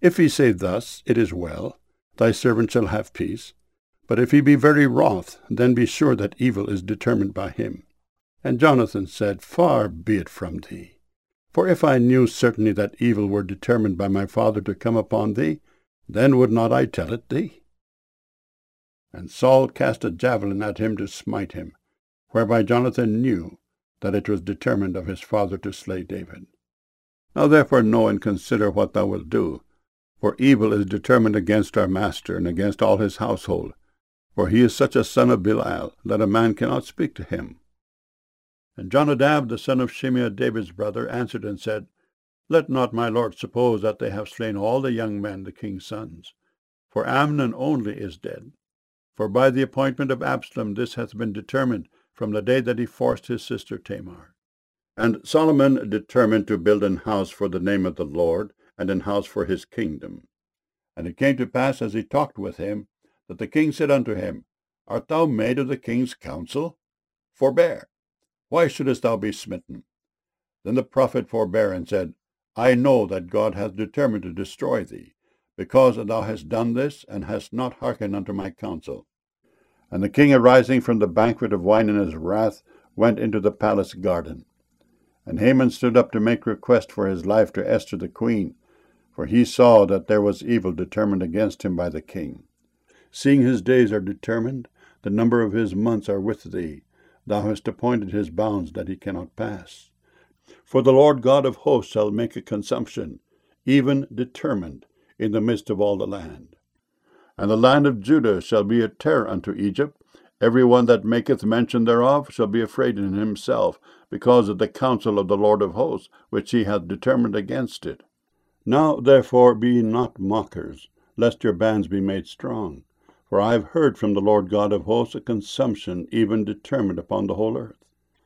If he say thus, It is well, thy servant shall have peace. But if he be very wroth, then be sure that evil is determined by him. And Jonathan said, Far be it from thee. For if I knew certainly that evil were determined by my father to come upon thee, then would not I tell it thee? And Saul cast a javelin at him to smite him, whereby Jonathan knew that it was determined of his father to slay David. Now therefore know and consider what thou wilt do, for evil is determined against our master and against all his household, for he is such a son of Belial that a man cannot speak to him. And Jonadab, the son of Shimeah, David's brother, answered and said, Let not my lord suppose that they have slain all the young men, the king's sons, for Amnon only is dead. For by the appointment of Absalom this hath been determined from the day that he forced his sister Tamar. And Solomon determined to build an house for the name of the Lord, and an house for his kingdom. And it came to pass, as he talked with him, that the king said unto him, Art thou made of the king's counsel? Forbear. Why shouldest thou be smitten? Then the prophet forbare and said, I know that God hath determined to destroy thee, because thou hast done this, and hast not hearkened unto my counsel. And the king, arising from the banquet of wine in his wrath, went into the palace garden. And Haman stood up to make request for his life to Esther the queen, for he saw that there was evil determined against him by the king. Seeing his days are determined, the number of his months are with thee. Thou hast appointed his bounds that he cannot pass. For the Lord God of hosts shall make a consumption, even determined, in the midst of all the land. And the land of Judah shall be a terror unto Egypt. Every one that maketh mention thereof shall be afraid in himself, because of the counsel of the Lord of hosts, which he hath determined against it. Now therefore be not mockers, lest your bands be made strong. For I have heard from the Lord God of hosts a consumption even determined upon the whole earth.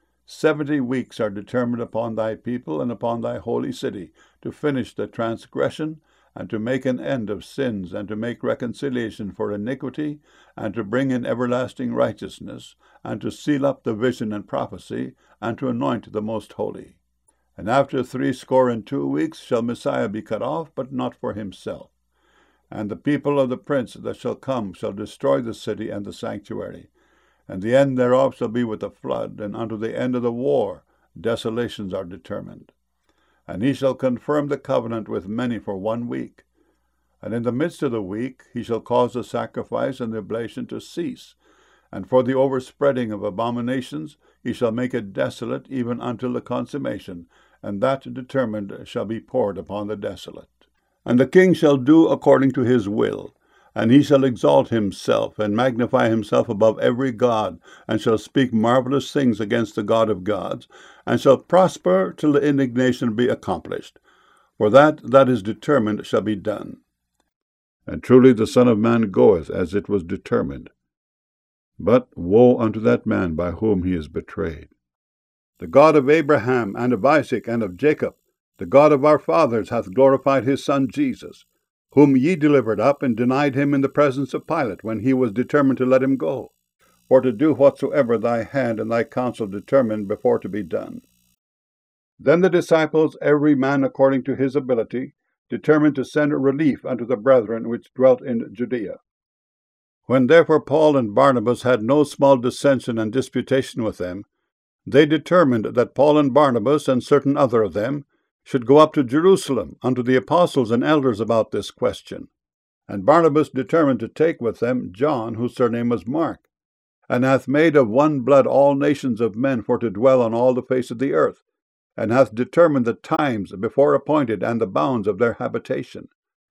70 weeks are determined upon thy people and upon thy holy city, to finish the transgression, and to make an end of sins, and to make reconciliation for iniquity, and to bring in everlasting righteousness, and to seal up the vision and prophecy, and to anoint the most holy. And after 62 weeks shall Messiah be cut off, but not for himself. And the people of the prince that shall come shall destroy the city and the sanctuary. And the end thereof shall be with a flood, and unto the end of the war desolations are determined. And he shall confirm the covenant with many for 1 week. And in the midst of the week he shall cause the sacrifice and the oblation to cease. And for the overspreading of abominations he shall make it desolate even until the consummation, and that determined shall be poured upon the desolate. And the king shall do according to his will, and he shall exalt himself, and magnify himself above every god, and shall speak marvelous things against the God of gods, and shall prosper till the indignation be accomplished. For that is determined shall be done. And truly the Son of Man goeth as it was determined. But woe unto that man by whom he is betrayed. The God of Abraham, and of Isaac, and of Jacob, the God of our fathers, hath glorified his Son Jesus, whom ye delivered up, and denied him in the presence of Pilate, when he was determined to let him go, for to do whatsoever thy hand and thy counsel determined before to be done. Then the disciples, every man according to his ability, determined to send relief unto the brethren which dwelt in Judea. When therefore Paul and Barnabas had no small dissension and disputation with them, they determined that Paul and Barnabas and certain other of them should go up to Jerusalem unto the apostles and elders about this question. And Barnabas determined to take with them John, whose surname was Mark, and hath made of one blood all nations of men for to dwell on all the face of the earth, and hath determined the times before appointed and the bounds of their habitation.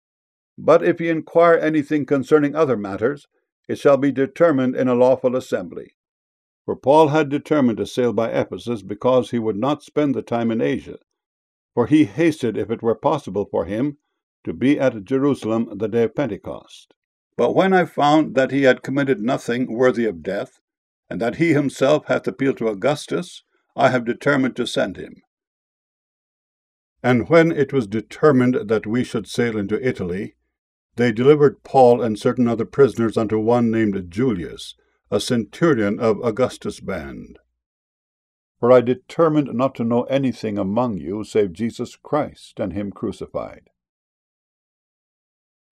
But if ye inquire anything concerning other matters, it shall be determined in a lawful assembly. For Paul had determined to sail by Ephesus, because he would not spend the time in Asia, for he hasted, if it were possible for him, to be at Jerusalem the day of Pentecost. But when I found that he had committed nothing worthy of death, and that he himself hath appealed to Augustus, I have determined to send him. And when it was determined that we should sail into Italy, they delivered Paul and certain other prisoners unto one named Julius, a centurion of Augustus' band. For I determined not to know anything among you save Jesus Christ and him crucified.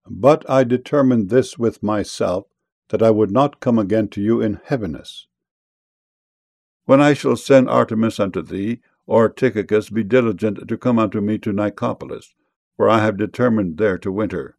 But I determined this with myself, that I would not come again to you in heaviness. When I shall send Artemas unto thee, or Tychicus, be diligent to come unto me to Nicopolis, for I have determined there to winter.